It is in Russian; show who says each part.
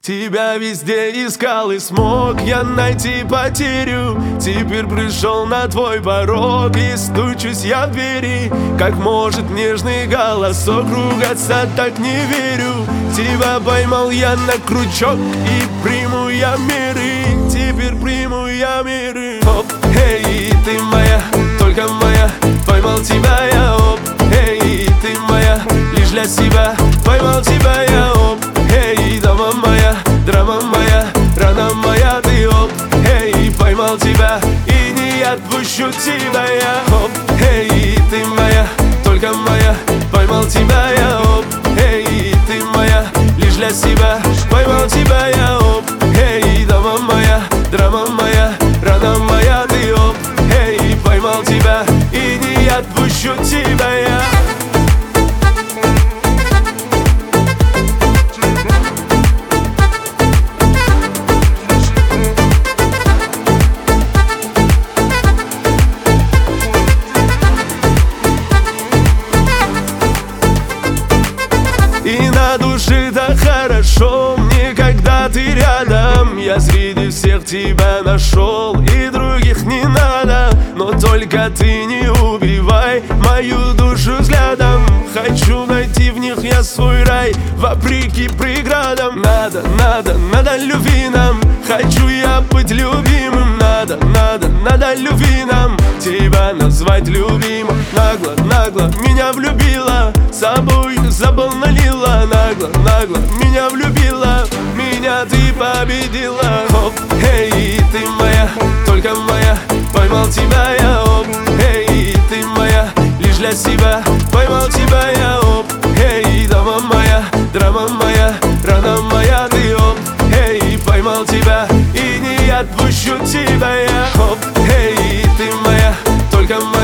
Speaker 1: Тебя везде искал и смог я найти потерю. Теперь пришел на твой порог и стучусь я в двери. Как может нежный голосок ругаться, так не верю. Тебя поймал я на крючок и приму я меры. Теперь приму я меры. Оп, эй, ты моя, только моя. Поймал тебя я, оп, эй, ты моя, лишь для себя. Поймал тебя я, оп, эй, дома моя, драма моя, рана моя, ты, оп, эй, поймал тебя и не отпущу тебя я. Оп, эй, ты моя, только моя. Поймал тебя я, оп, эй, ты моя, лишь для себя. Поймал тебя я, оп, эй, дома моя, драма моя, рана моя, ты, оп, эй, поймал тебя и не отпущу тебя я. И на душе так хорошо мне, когда ты рядом. Я среди всех тебя нашел, и других не надо. Но только ты не убивай мою душу взглядом. Хочу найти в них я свой рай, вопреки преградам. Надо любви нам. Хочу я быть любимым. Надо любви нам. Тебя назвать любимым. Нагло меня влюбила, собой забыл налила. Нагло меня влюбила, меня ты победила. Оп, эй, ты моя, только моя. Поймал тебя я, оп, эй, ты моя, лишь для себя. Поймал тебя я, оп, эй, дома моя, драма моя, рана моя, ты, оп, эй, поймал тебя и не отпущу тебя я. Оп, эй, ты моя, только моя.